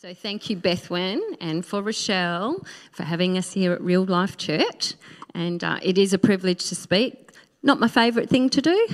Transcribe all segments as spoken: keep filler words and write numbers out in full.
So thank you, Bethwen, and for Rochelle for having us here at Real Life Church. And uh, it is a privilege to speak. Not my favourite thing to do,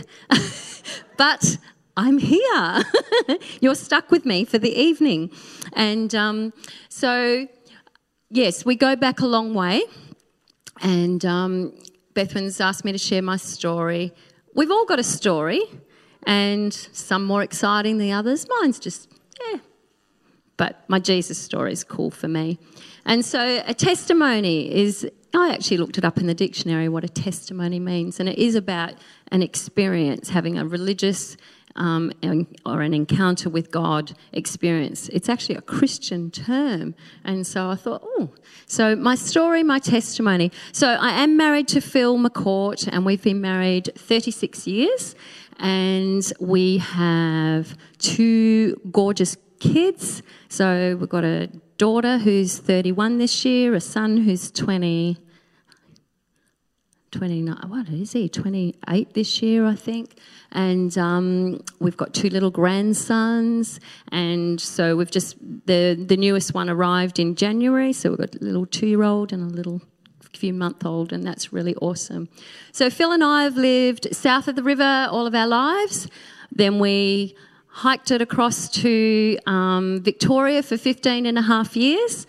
but I'm here. You're stuck with me for the evening. And um, so, yes, we go back a long way. And um, Bethwen's asked me to share my story. We've all got a story, and some more exciting than others. Mine's just, yeah. But my Jesus story is cool for me. And so a testimony is, I actually looked it up in the dictionary what a testimony means, and it is about an experience, having a religious um, or an encounter with God experience. It's actually a Christian term. And so I thought, oh, so my story, my testimony. So I am married to Phil McCourt, and we've been married thirty-six years, and we have two gorgeous kids. So we've got a daughter who's thirty-one this year, a son who's twenty, twenty-nine, what is he, twenty-eight this year, I think. And um, we've got two little grandsons. And so we've just, the, the newest one arrived in January. So we've got a little two-year-old and a little few month old, and that's really awesome. So Phil and I have lived south of the river all of our lives. Then we hiked it across to um, Victoria for fifteen and a half years,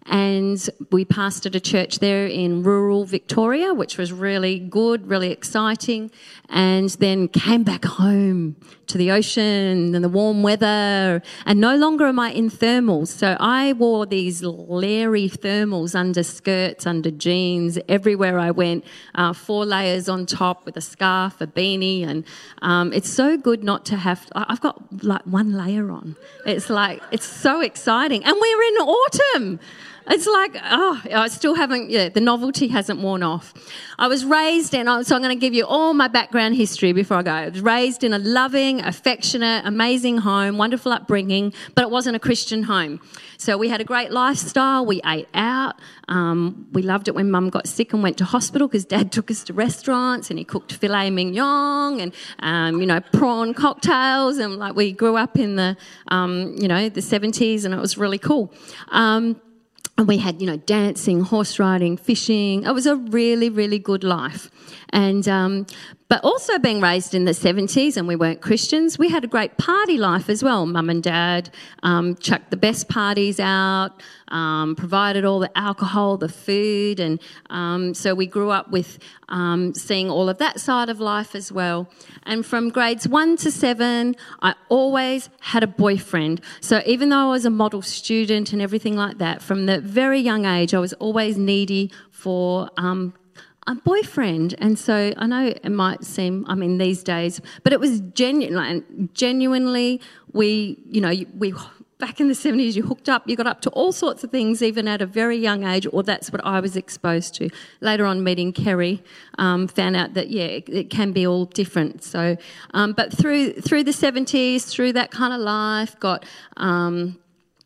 and we pastored a church there in rural Victoria, which was really good, really exciting, and then came back home to the ocean and the warm weather, and no longer am I in thermals. So I wore these leery thermals under skirts, under jeans, everywhere I went, uh, four layers on top with a scarf, a beanie, and um, it's so good not to have, I've got like one layer on. It's like, it's so exciting. And we're in autumn. It's like, oh, I still haven't, yeah, the novelty hasn't worn off. I was raised in, so I'm going to give you all my background history before I go. I was raised in a loving, affectionate, amazing home, wonderful upbringing, but it wasn't a Christian home. So we had a great lifestyle. We ate out. Um, we loved it when Mum got sick and went to hospital because Dad took us to restaurants and he cooked filet mignon and, um, you know, prawn cocktails. And like we grew up in the, um, you know, the seventies, and it was really cool. Um, And we had, you know, dancing, horse riding, fishing. It was a really, really good life. And um, but also being raised in the seventies, and we weren't Christians, we had a great party life as well. Mum and Dad um, chucked the best parties out, um, provided all the alcohol, the food, and um, so we grew up with um, seeing all of that side of life as well. And from grades one to seven, I always had a boyfriend. So even though I was a model student and everything like that, from the very young age, I was always needy for um, a boyfriend. And so I know it might seem, I mean, these days, but it was genuine, like, genuinely, we, you know, we, back in the seventies, you hooked up, you got up to all sorts of things, even at a very young age, or that's what I was exposed to. Later on, meeting Kerry, um, found out that, yeah, it, it can be all different. So, um, but through through the seventies, through that kind of life, got um,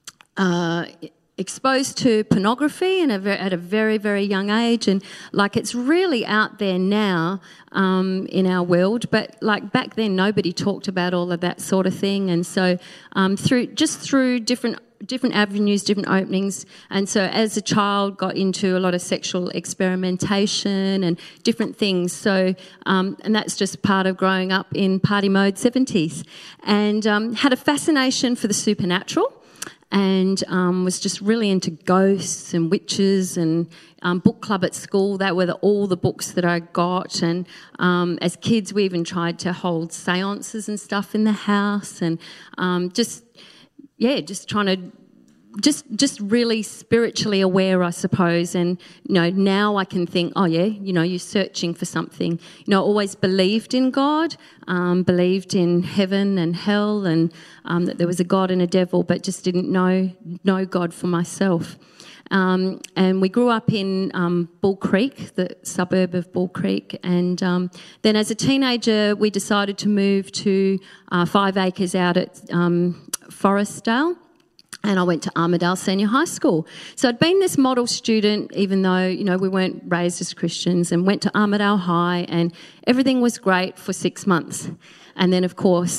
uh, exposed to pornography and at a very, very young age, and like it's really out there now um, in our world, but like back then nobody talked about all of that sort of thing. And so um, through just through different different avenues, different openings, and so as a child got into a lot of sexual experimentation and different things. So um, and that's just part of growing up in party mode seventies, and um, had a fascination for the supernatural. And um, was just really into ghosts and witches, and um, book club at school. That were the, all the books that I got. And um, as kids, we even tried to hold seances and stuff in the house, and um, just, yeah, just trying to, just just really spiritually aware, I suppose. And, you know, now I can think, oh, yeah, you know, you're searching for something. You know, always believed in God, um, believed in heaven and hell, and um, that there was a God and a devil, but just didn't know know God for myself. Um, and we grew up in um, Bull Creek, the suburb of Bull Creek, and um, then as a teenager we decided to move to uh, five acres out at um, Forestdale. And I went to Armidale Senior High School. So I'd been this model student, even though, you know, we weren't raised as Christians, and went to Armidale High, and everything was great for six months. And then, of course,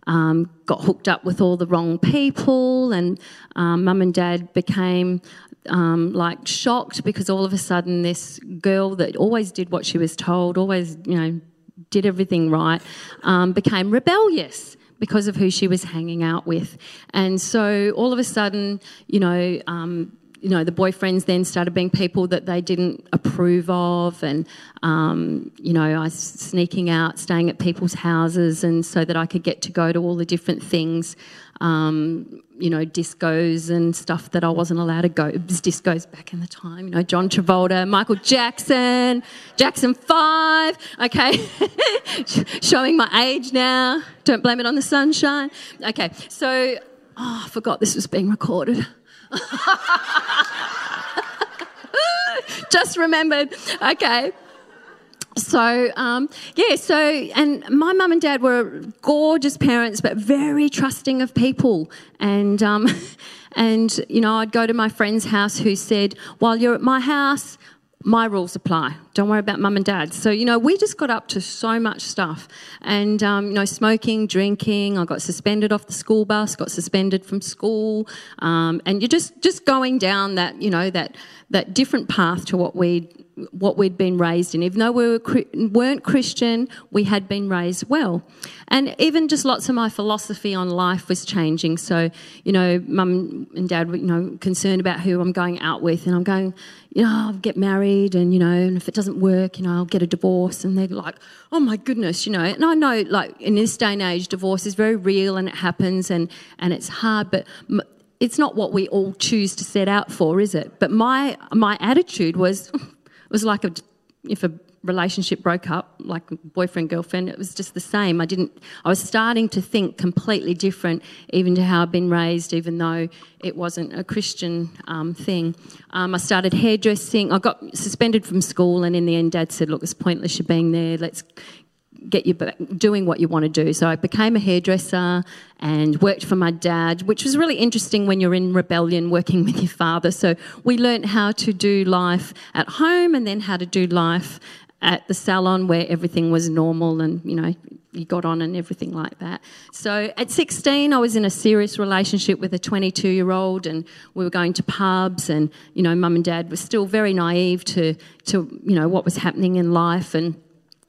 um, got hooked up with all the wrong people, and um, mum and dad became um, like shocked because all of a sudden this girl that always did what she was told, always, you know, did everything right, um, became rebellious because of who she was hanging out with. And so all of a sudden, you know, um, you know, the boyfriends then started being people that they didn't approve of, and, um, you know, I was sneaking out, staying at people's houses, and so that I could get to go to all the different things, um, you know, discos and stuff that I wasn't allowed to go. It was discos back in the time, you know, John Travolta, Michael Jackson, Jackson five, okay, showing my age now, don't blame it on the sunshine. Okay, so, oh, I forgot this was being recorded. Just remembered. Okay. So, um, yeah, so, and my mum and dad were gorgeous parents, but very trusting of people. And, um, and, you know, I'd go to my friend's house who said, while you're at my house, my rules apply. Don't worry about mum and dad. So, you know, we just got up to so much stuff. And, um, you know, smoking, drinking. I got suspended off the school bus, got suspended from school. Um, and you're just, just going down that, you know, that that different path to what we'd, what we'd been raised in. Even though we were, weren't Christian, we had been raised well. And even just lots of my philosophy on life was changing. So, you know, mum and dad were, you know, concerned about who I'm going out with. And I'm going, you know, I'll get married and, you know, and if it doesn't work, you know, I'll get a divorce. And they're like, oh, my goodness, you know. And I know, like, in this day and age, divorce is very real and it happens and, and it's hard, but m- it's not what we all choose to set out for, is it? But my my attitude was... It was like a, if a relationship broke up, like boyfriend, girlfriend, it was just the same. I didn't, I was starting to think completely different even to how I'd been raised, even though it wasn't a Christian um, thing. Um, I started hairdressing. I got suspended from school, and in the end Dad said, look, it's pointless you being there. Let's get you back doing what you want to do. So I became a hairdresser and worked for my dad, which was really interesting when you're in rebellion working with your father. So we learnt how to do life at home and then how to do life at the salon where everything was normal and, you know, you got on and everything like that. So at sixteen, I was in a serious relationship with a twenty-two-year-old and we were going to pubs and, you know, mum and dad were still very naive to, to you know, what was happening in life. And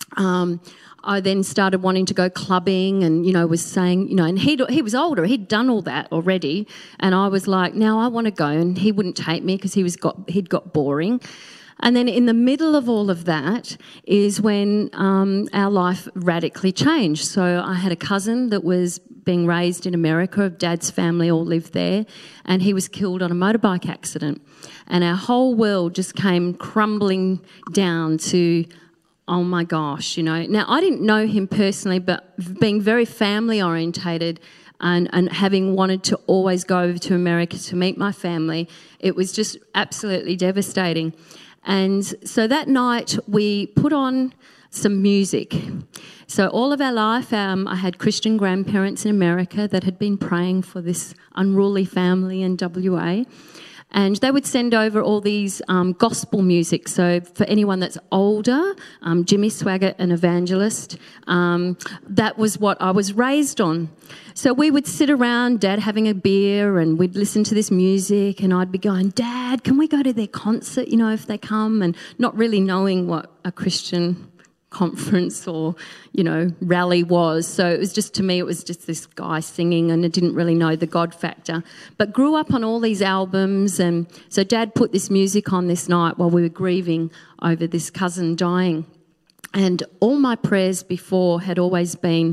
um I then started wanting to go clubbing and, you know, was saying, you know, and he he was older. He'd done all that already. And I was like, now I want to go. And he wouldn't take me because he was got he'd got boring. And then in the middle of all of that is when um, our life radically changed. So I had a cousin that was being raised in America. Dad's family all lived there. And he was killed on a motorbike accident. And our whole world just came crumbling down to... oh, my gosh, you know. Now, I didn't know him personally, but being very family orientated and, and having wanted to always go over to America to meet my family, it was just absolutely devastating. And so that night we put on some music. So all of our life, um, I had Christian grandparents in America that had been praying for this unruly family in W A. And they would send over all these um, gospel music. So for anyone that's older, um, Jimmy Swaggart, an evangelist, um, that was what I was raised on. So we would sit around, Dad having a beer, and we'd listen to this music, and I'd be going, Dad, can we go to their concert, you know, if they come? And not really knowing what a Christian conference or, you know, rally was. So it was just, to me, it was just this guy singing, and I didn't really know the God factor. But grew up on all these albums, and so Dad put this music on this night while we were grieving over this cousin dying. And all my prayers before had always been...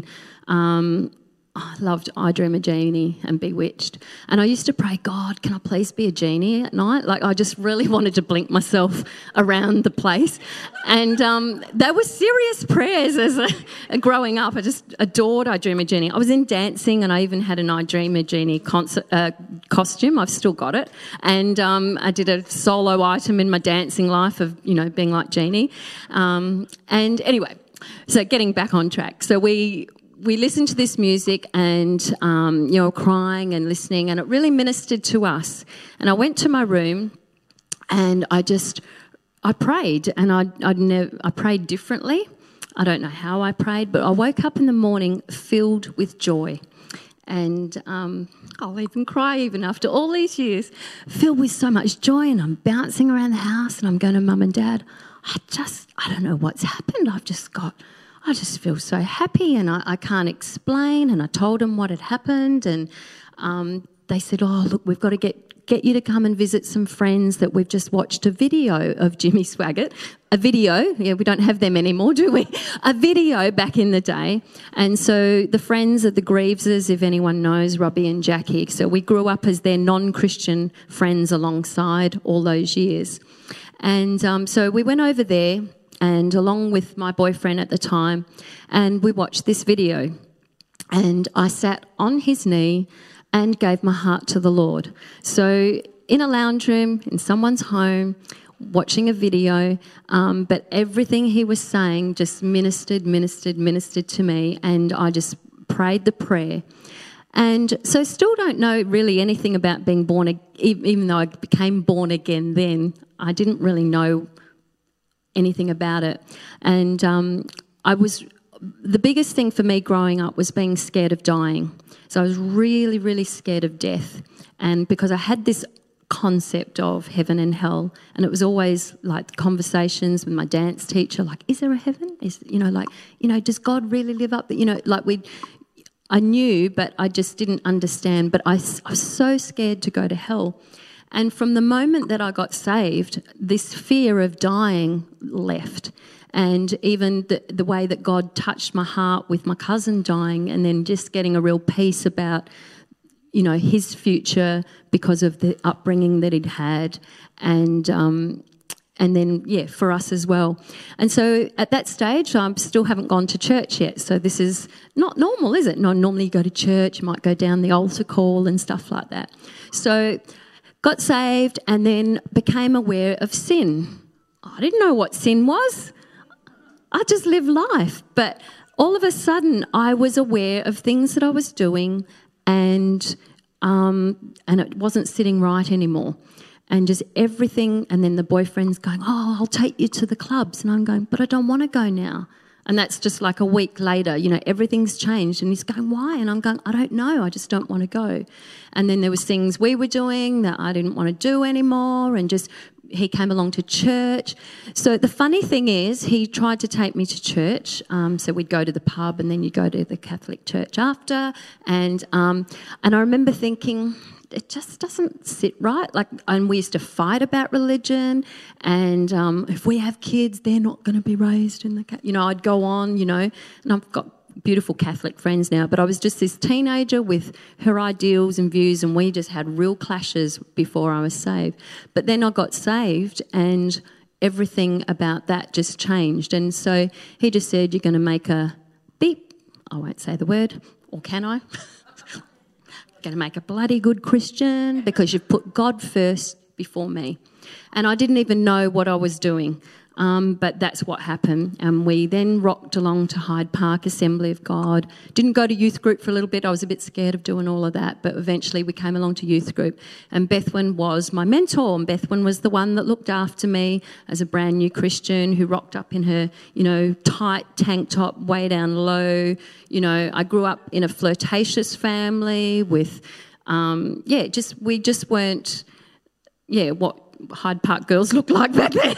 Um, I loved I Dream a Genie and Bewitched. And I used to pray, God, can I please be a genie at night? Like, I just really wanted to blink myself around the place. And um, they were serious prayers as a, growing up. I just adored I Dream a Genie. I was in dancing, and I even had an I Dream a Genie concert, uh, costume. I've still got it. And um, I did a solo item in my dancing life of, you know, being like Genie. Um, and anyway, so getting back on track. So we... We listened to this music and, um, you know, crying and listening, and it really ministered to us. And I went to my room and I just, I prayed, and I I'd never, I prayed differently. I don't know how I prayed, but I woke up in the morning filled with joy. And um, I'll even cry even after all these years, filled with so much joy, and I'm bouncing around the house and I'm going to Mum and Dad, I just, I don't know what's happened. I've just got, I just feel so happy, and I, I can't explain. And I told them what had happened, and um, they said, oh, look, we've got to get get you to come and visit some friends that we've just watched a video of Jimmy Swaggart. A video, yeah, we don't have them anymore, do we? A video back in the day. And so the friends of the Greaveses, if anyone knows, Robbie and Jackie, so we grew up as their non-Christian friends alongside all those years. And um, so we went over there, and along with my boyfriend at the time, and we watched this video. And I sat on his knee and gave my heart to the Lord. So in a lounge room, in someone's home, watching a video, um, but everything he was saying just ministered, ministered, ministered to me, and I just prayed the prayer. And so still don't know really anything about being born, even though I became born again then, I didn't really know anything about it. And um, I was, the biggest thing for me growing up was being scared of dying. So I was really, really scared of death. And because I had this concept of heaven and hell, and it was always like conversations with my dance teacher, like, is there a heaven? Is, you know, like, you know, does God really live up there? You know, like we, I knew, but I just didn't understand. But I, I was so scared to go to hell. And from the moment that I got saved, this fear of dying left. And even the, the way that God touched my heart with my cousin dying, and then just getting a real peace about, you know, his future because of the upbringing that he'd had, and um, and then, yeah, for us as well. And so at that stage, I still haven't gone to church yet. So this is not normal, is it? No, normally you go to church, you might go down the altar call and stuff like that. So got saved and then became aware of sin. I didn't know what sin was. I just lived life. But all of a sudden, I was aware of things that I was doing, and um, and it wasn't sitting right anymore. And just everything, and then the boyfriend's going, oh, I'll take you to the clubs. And I'm going, but I don't want to go now. And that's just like a week later, you know, everything's changed. And he's going, why? And I'm going, I don't know, I just don't want to go. And then there was things we were doing that I didn't want to do anymore, and just he came along to church. So the funny thing is, he tried to take me to church. Um, so we'd go to the pub, and then you'd go to the Catholic church after. And um, and I remember thinking, it just doesn't sit right. Like, and we used to fight about religion, and um, if we have kids, they're not going to be raised in the, you know, I'd go on, you know, and I've got beautiful Catholic friends now, but I was just this teenager with her ideals and views, and we just had real clashes before I was saved. But then I got saved, and everything about that just changed. And so he just said, you're going to make a beep, I won't say the word, or can I? Going to make a bloody good Christian because you've put God first before me. And I didn't even know what I was doing, um, but that's what happened. And we then rocked along to Hyde Park Assembly of God. Didn't go to youth group for a little bit. I was a bit scared of doing all of that, but eventually we came along to youth group. And Bethwyn was my mentor, and Bethwyn was the one that looked after me as a brand new Christian who rocked up in her, you know, tight tank top, way down low. You know, I grew up in a flirtatious family with, um, yeah, just we just weren't, yeah, what Hyde Park girls looked like back then.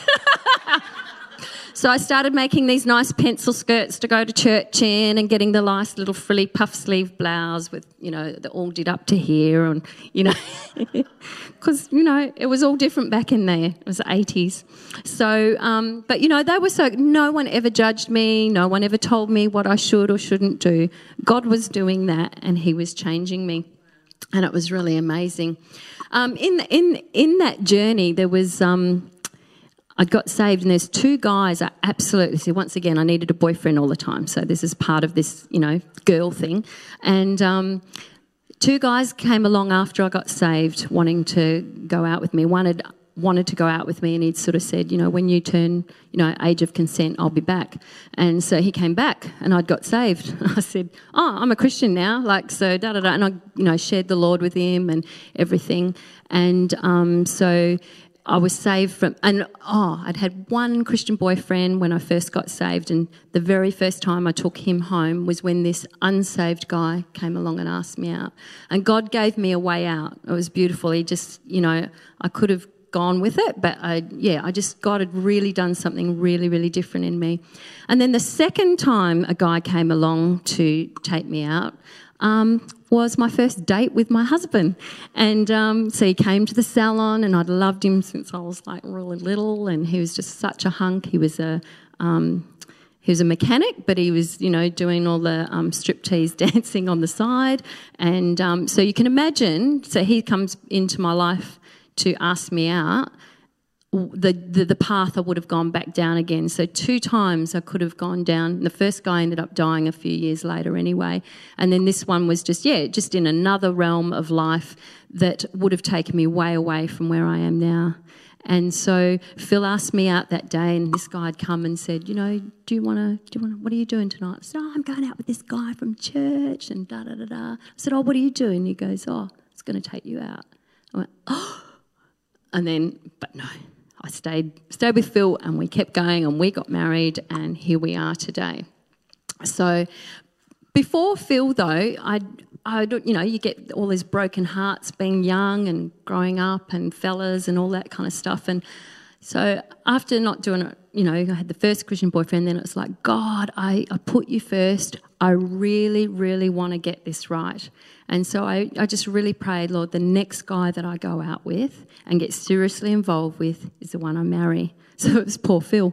So I started making these nice pencil skirts to go to church in, and getting the nice little frilly puff sleeve blouse with, you know, that all did up to here, and, you know, because, you know, it was all different back in there. It was the eighties. So, um, but, you know, they were so, no one ever judged me. No one ever told me what I should or shouldn't do. God was doing that, and he was changing me. And it was really amazing. Um, in in in that journey, there was um, I got saved, and there's two guys. I absolutely, so once again, I needed a boyfriend all the time. So this is part of this, you know, girl thing. And um, two guys came along after I got saved, wanting to go out with me. One had wanted to go out with me, and he'd sort of said, you know, when you turn, you know, age of consent, I'll be back. And so he came back, and I'd got saved. I said, oh, I'm a Christian now, like, so da da da, and I, you know, shared the Lord with him and everything. And um, so I was saved from, and oh, I'd had one Christian boyfriend when I first got saved, and the very first time I took him home was when this unsaved guy came along and asked me out. And God gave me a way out. It was beautiful. He just, you know, I could have gone with it, but I, yeah, I just, God had really done something really, really different in me. And then the second time a guy came along to take me out, um, was my first date with my husband. And um, so he came to the salon, and I'd loved him since I was like really little, and he was just such a hunk. He was a um, he was a mechanic, but he was, you know, doing all the um, striptease dancing on the side. And um, so you can imagine, so he comes into my life to ask me out. The, the the path I would have gone back down again. So two times I could have gone down. The first guy ended up dying a few years later anyway. And then this one was just, yeah, just in another realm of life that would have taken me way away from where I am now. And so Phil asked me out that day, and this guy had come and said, you know, do you want to, do you want to, what are you doing tonight? I said, oh, I'm going out with this guy from church and da-da-da-da. I said, oh, what are you doing? He goes, oh, it's going to take you out. I went, oh. And then, but no. I stayed stayed with Phil, and we kept going, and we got married, and here we are today. So before Phil, though, I, I, you know, you get all these broken hearts being young and growing up, and fellas and all that kind of stuff. And so after not doing it, you know, I had the first Christian boyfriend, then it was like, God, I, I put you first. I really, really want to get this right. And so I, I just really prayed, Lord, the next guy that I go out with and get seriously involved with is the one I marry. So it was poor Phil.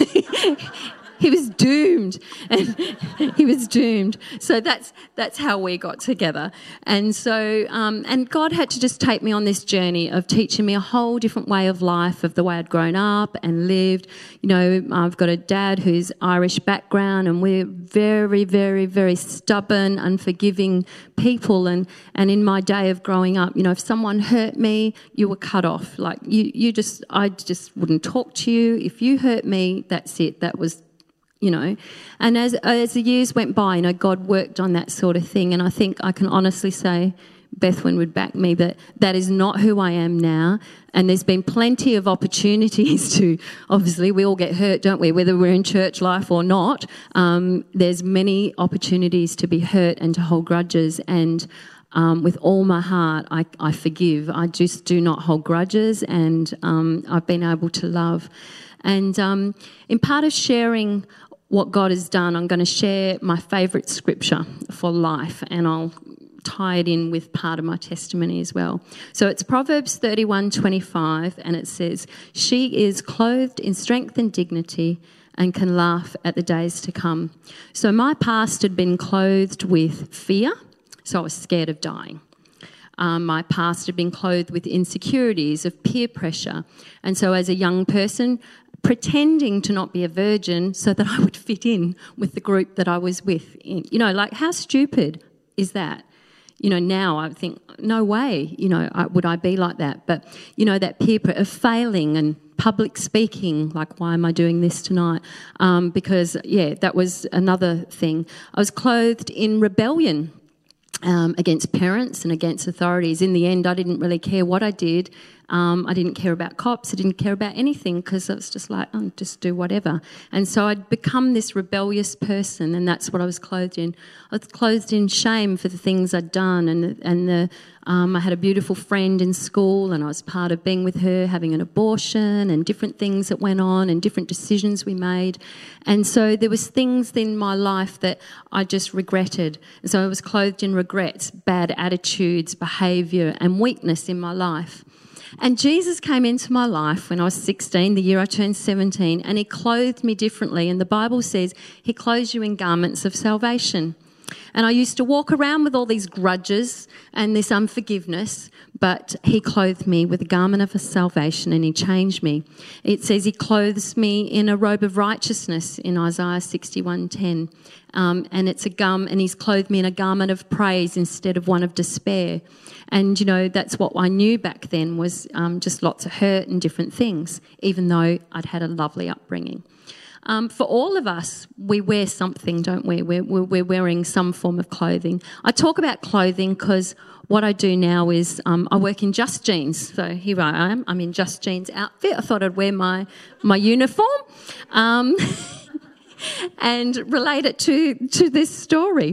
He was doomed, and he was doomed. So that's that's how we got together. And so, um, and God had to just take me on this journey of teaching me a whole different way of life, of the way I'd grown up and lived. You know, I've got a dad who's Irish background, and we're very, very, very stubborn, unforgiving people. And, and in my day of growing up, you know, if someone hurt me, you were cut off. Like you, you just, I just wouldn't talk to you. If you hurt me, that's it. That was. You know, and as as the years went by, you know, God worked on that sort of thing. And I think I can honestly say, Bethwyn would back me, that that is not who I am now. And there's been plenty of opportunities to, obviously, we all get hurt, don't we, whether we're in church life or not. Um, there's many opportunities to be hurt and to hold grudges. And um, with all my heart, I, I forgive. I just do not hold grudges, and um, I've been able to love. And um, in part of sharing what God has done, I'm going to share my favourite scripture for life, and I'll tie it in with part of my testimony as well. So it's Proverbs thirty-one twenty-five, and it says, "She is clothed in strength and dignity and can laugh at the days to come." So my past had been clothed with fear, so I was scared of dying. Um, my past had been clothed with insecurities of peer pressure. And so as a young person, pretending to not be a virgin so that I would fit in with the group that I was with. You know, like, how stupid is that? You know, now I think, no way, you know, I, would I be like that? But, you know, that peer pressure of failing and public speaking, like, why am I doing this tonight? Um, because, yeah, that was another thing. I was clothed in rebellion um, against parents and against authorities. In the end, I didn't really care what I did. Um, I didn't care about cops. I didn't care about anything, because I was just like, oh, just do whatever. And so I'd become this rebellious person, and that's what I was clothed in. I was clothed in shame for the things I'd done, and and the um, I had a beautiful friend in school, and I was part of being with her, having an abortion, and different things that went on, and different decisions we made. And so there was things in my life that I just regretted. And so I was clothed in regrets, bad attitudes, behaviour, and weakness in my life. And Jesus came into my life when I was sixteen, the year I turned seventeen, and he clothed me differently. And the Bible says he clothes you in garments of salvation. And I used to walk around with all these grudges and this unforgiveness, but he clothed me with a garment of salvation, and he changed me. It says he clothes me in a robe of righteousness in Isaiah sixty-one ten. Um, and it's a gum, and he's clothed me in a garment of praise instead of one of despair. And, you know, that's what I knew back then, was um, just lots of hurt and different things, even though I'd had a lovely upbringing. um, for all of us, we wear something, don't we? We're, we're wearing some form of clothing. I talk about clothing because what I do now is um, I work in Just Jeans. So here I am. I'm in Just Jeans outfit. I thought I'd wear my, my uniform um, and relate it to, to this story.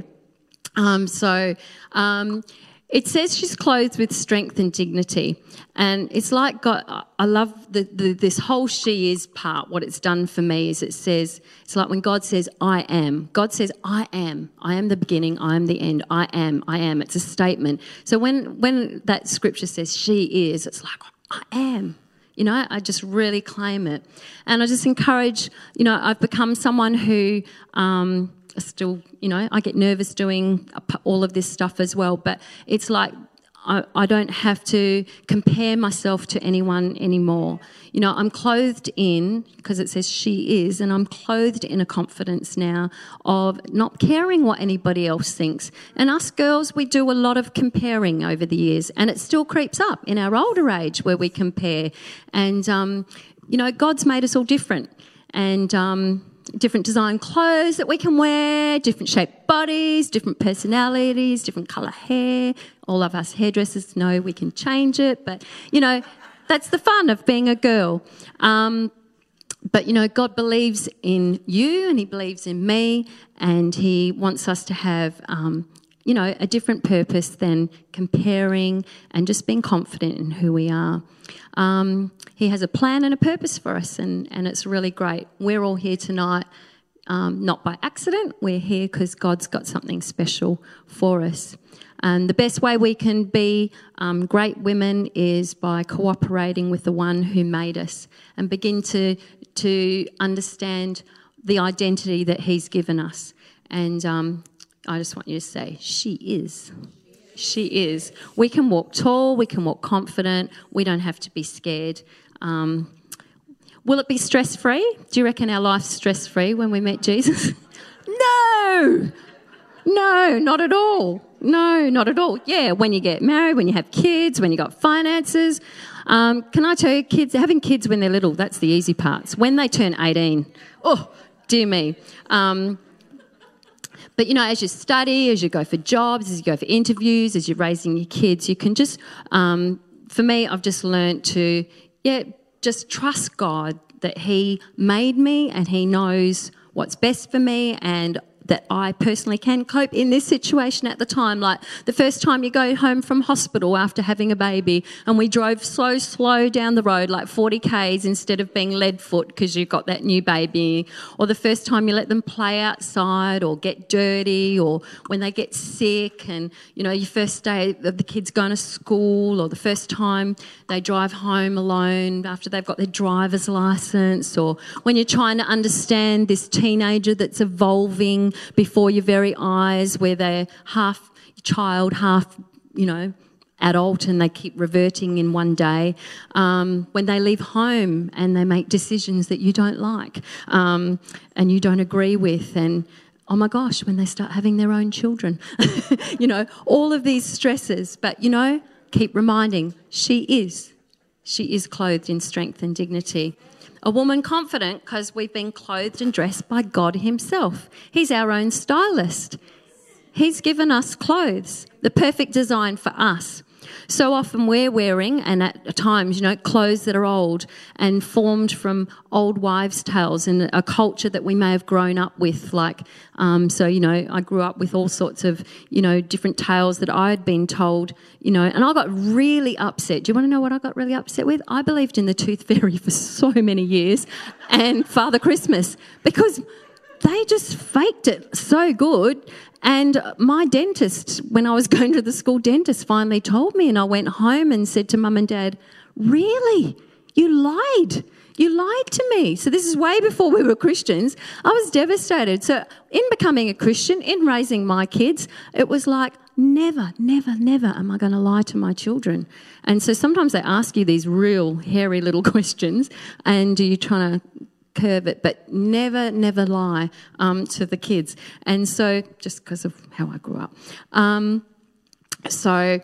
Um, so um, it says she's clothed with strength and dignity. And it's like God, I love the, the, this whole she is part. What it's done for me is it says, it's like when God says, I am. God says, I am. I am the beginning. I am the end. I am. I am. It's a statement. So when, when that scripture says she is, it's like, I am. You know, I just really claim it. And I just encourage, you know, I've become someone who um, still, you know, I get nervous doing all of this stuff as well. But it's like, I, I don't have to compare myself to anyone anymore. You know, I'm clothed in, because it says she is, and I'm clothed in a confidence now of not caring what anybody else thinks. And us girls, we do a lot of comparing over the years, and it still creeps up in our older age where we compare. And, um, you know, God's made us all different. And um, different design clothes that we can wear, different shaped bodies, different personalities, different colour hair. All of us hairdressers know we can change it, but, you know, that's the fun of being a girl. Um, but, you know, God believes in you and he believes in me, and he wants us to have, um, you know, a different purpose than comparing and just being confident in who we are. Um, he has a plan and a purpose for us, and, and it's really great. We're all here tonight, um, not by accident. We're here because God's got something special for us. And the best way we can be um, great women is by cooperating with the one who made us and begin to, to understand the identity that he's given us. And um, I just want you to say, she is. She is. We can walk tall, we can walk confident, we don't have to be scared. Um, will it be stress-free? Do you reckon our life's stress-free when we meet Jesus? No! No, not at all. No, not at all. Yeah, when you get married, when you have kids, when you got finances. Um, can I tell you, kids, having kids when they're little, that's the easy parts. When they turn eighteen, oh, dear me. Um, But, you know, as you study, as you go for jobs, as you go for interviews, as you're raising your kids, you can just, um, for me, I've just learnt to, yeah, just trust God that he made me and he knows what's best for me, and that I personally can cope in this situation at the time. Like the first time you go home from hospital after having a baby and we drove so slow down the road, like forty kays instead of being lead foot because you've got that new baby. Or the first time you let them play outside or get dirty, or when they get sick and, you know, your first day of the kids going to school, or the first time they drive home alone after they've got their driver's licence, or when you're trying to understand this teenager that's evolving before your very eyes, where they're half child, half, you know, adult, and they keep reverting in one day. Um, when they leave home and they make decisions that you don't like um, and you don't agree with, and oh my gosh, when they start having their own children, you know, all of these stresses. But, you know, keep reminding, she is. She is clothed in strength and dignity. A woman confident because we've been clothed and dressed by God himself. He's our own stylist. He's given us clothes, the perfect design for us. So often we're wearing, and at times, you know, clothes that are old and formed from old wives' tales and a culture that we may have grown up with. Like, um, so, you know, I grew up with all sorts of, you know, different tales that I had been told, you know, and I got really upset. Do you want to know what I got really upset with? I believed in the Tooth Fairy for so many years and Father Christmas, because they just faked it so good. And my dentist, when I was going to the school dentist, finally told me, and I went home and said to Mum and Dad, really? You lied. You lied to me. So this is way before we were Christians. I was devastated. So in becoming a Christian, in raising my kids, it was like, never, never, never am I going to lie to my children. And so sometimes they ask you these real hairy little questions, and you're trying to curve it, but never, never lie um, to the kids. And so, just because of how I grew up. Um, so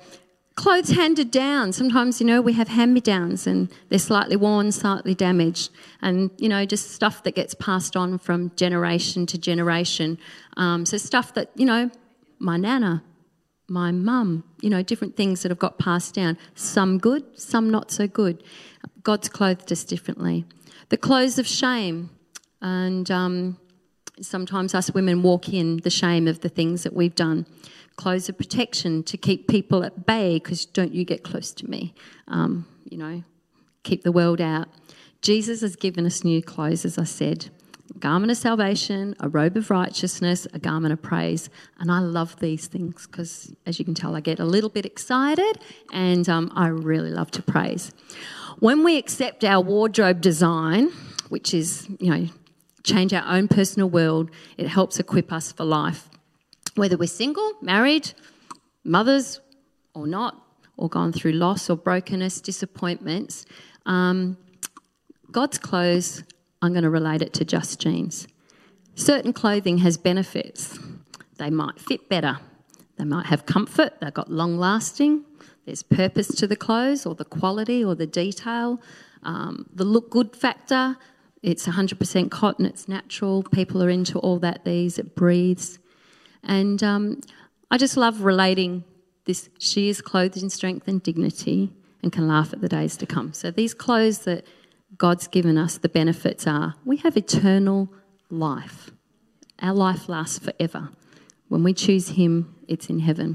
Clothes handed down. Sometimes, you know, we have hand-me-downs and they're slightly worn, slightly damaged, and, you know, just stuff that gets passed on from generation to generation. Um, so stuff that, you know, my nana, my mum, you know, different things that have got passed down. Some good, some not so good. God's clothed us differently. The clothes of shame. And um, sometimes us women walk in the shame of the things that we've done. Clothes of protection to keep people at bay, because don't you get close to me, um, you know, keep the world out. Jesus has given us new clothes, as I said, a garment of salvation, a robe of righteousness, a garment of praise. And I love these things because, as you can tell, I get a little bit excited and um, I really love to praise. When we accept our wardrobe design, which is, you know, change our own personal world, it helps equip us for life. Whether we're single, married, mothers or not, or gone through loss or brokenness, disappointments, um, God's clothes, I'm going to relate it to Just Jeans. Certain clothing has benefits. They might fit better. They might have comfort. They've got long lasting. There's purpose to the clothes, or the quality or the detail. Um, the look good factor, it's one hundred percent cotton, it's natural. People are into all that these, it breathes. And um, I just love relating this. She is clothed in strength and dignity and can laugh at the days to come. So these clothes that God's given us, the benefits are we have eternal life. Our life lasts forever. When we choose him, it's in heaven.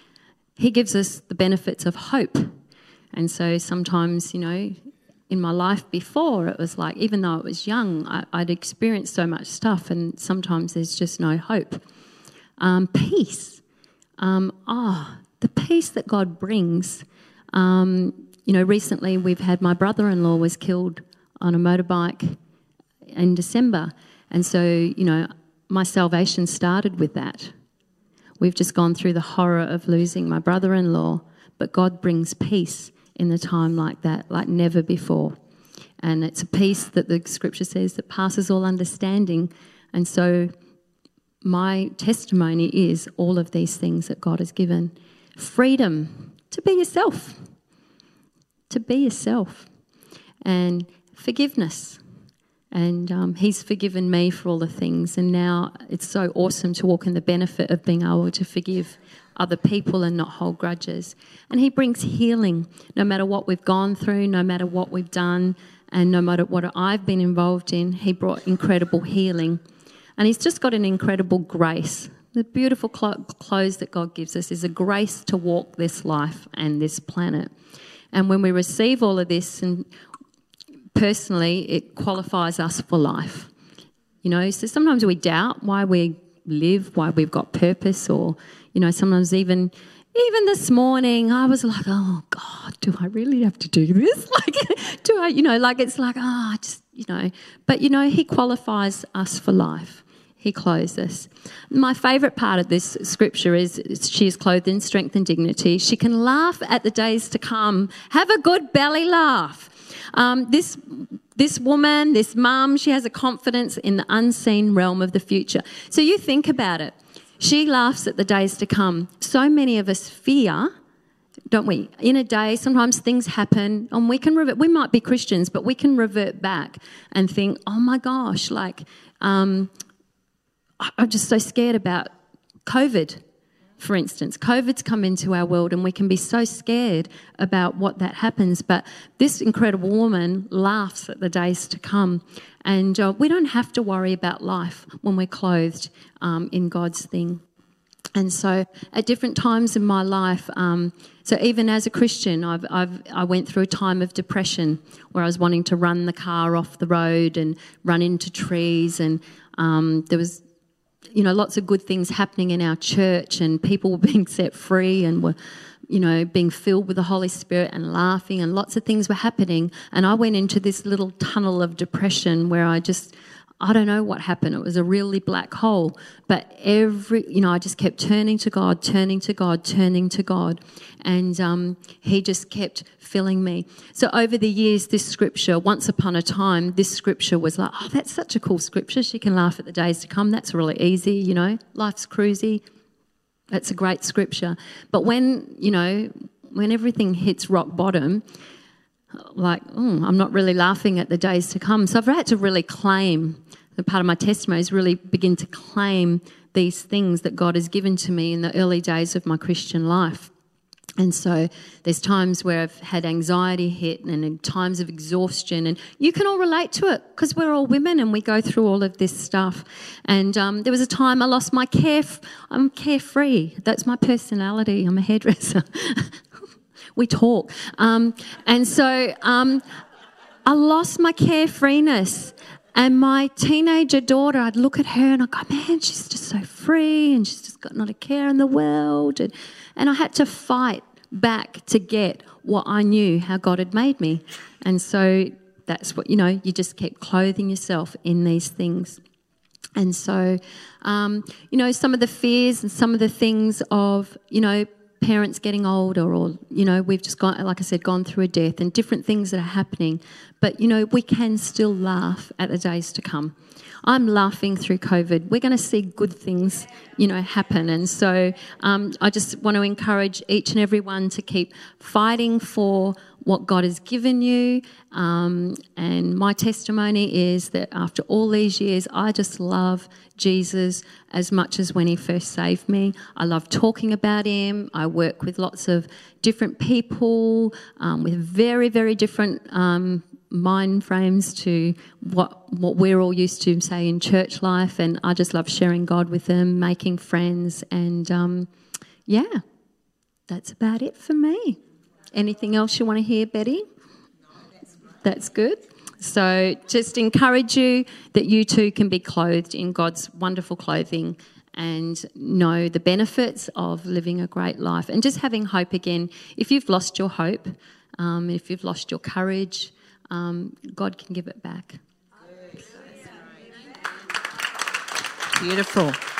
He gives us the benefits of hope. And so sometimes, you know, in my life before, it was like, even though I was young, I, I'd experienced so much stuff, and sometimes there's just no hope. Um, peace. Um, oh, the peace that God brings. Um, you know, recently we've had my brother-in-law was killed on a motorbike in December. And so, you know, my salvation started with that. We've just gone through the horror of losing my brother-in-law, but God brings peace in a time like that, like never before. And it's a peace that the scripture says that passes all understanding. And so my testimony is all of these things that God has given. Freedom to be yourself, to be yourself, and forgiveness. And um, he's forgiven me for all the things, and now it's so awesome to walk in the benefit of being able to forgive other people and not hold grudges. And he brings healing no matter what we've gone through, no matter what we've done, and no matter what I've been involved in. He brought incredible healing. And he's just got an incredible grace. The beautiful clo- clothes that God gives us is a grace to walk this life and this planet. And when we receive all of this, and personally, it qualifies us for life. You know, so sometimes we doubt why we live, why we've got purpose, or, you know, sometimes even even this morning I was like, oh, God, do I really have to do this? Like, do I, you know, like it's like, ah, oh, just, you know. But, you know, he qualifies us for life. He clothes us. My favourite part of this scripture is she is clothed in strength and dignity. She can laugh at the days to come. Have a good belly laugh. Um, this this woman, this mum, she has a confidence in the unseen realm of the future. So you think about it. She laughs at the days to come. So many of us fear, don't we? In a day, sometimes things happen, and we can revert. We might be Christians, but we can revert back and think, oh my gosh, like... Um, I'm just so scared about COVID, for instance. COVID's come into our world and we can be so scared about what that happens. But this incredible woman laughs at the days to come. And uh, we don't have to worry about life when we're clothed um, in God's thing. And so at different times in my life, um, so even as a Christian, I've, I've, I went through a time of depression where I was wanting to run the car off the road and run into trees, and um, there was... you know, lots of good things happening in our church, and people were being set free and were, you know, being filled with the Holy Spirit and laughing, and lots of things were happening. And I went into this little tunnel of depression where I just, I don't know what happened. It was a really black hole. But every, you know, I just kept turning to God, turning to God, turning to God. And um, he just kept filling me. So over the years, this scripture, once upon a time, this scripture was like, oh, that's such a cool scripture. She can laugh at the days to come. That's really easy, you know. Life's cruisy. That's a great scripture. But when, you know, when everything hits rock bottom, like, oh, I'm not really laughing at the days to come. So I've had to really claim, the part of my testimony is really begin to claim these things that God has given to me in the early days of my Christian life. And so there's times where I've had anxiety hit and in times of exhaustion, and you can all relate to it because we're all women and we go through all of this stuff. And um, there was a time I lost my care. I'm carefree. That's my personality. I'm a hairdresser. We talk. Um, and so um, I lost my carefreeness. And my teenager daughter, I'd look at her and I'd go, man, she's just so free and she's just got not a care in the world. And, and I had to fight back to get what I knew, how God had made me. And so that's what, you know, you just keep clothing yourself in these things. And so, um, you know, some of the fears and some of the things of, you know, parents getting older, or, you know, we've just gone, like I said, gone through a death and different things that are happening. But, you know, we can still laugh at the days to come. I'm laughing through COVID. We're going to see good things, you know, happen. And so um, I just want to encourage each and every one to keep fighting for what God has given you. Um, and my testimony is that after all these years, I just love Jesus as much as when he first saved me. I love talking about him. I work with lots of different people um, with very, very different um, mind frames to what what we're all used to, say, in church life. And I just love sharing God with them, making friends. And, um, yeah, that's about it for me. Anything else you want to hear, Betty? That's good. So just encourage you that you too can be clothed in God's wonderful clothing and know the benefits of living a great life and just having hope again. If you've lost your hope, um, if you've lost your courage, um, God can give it back. Beautiful.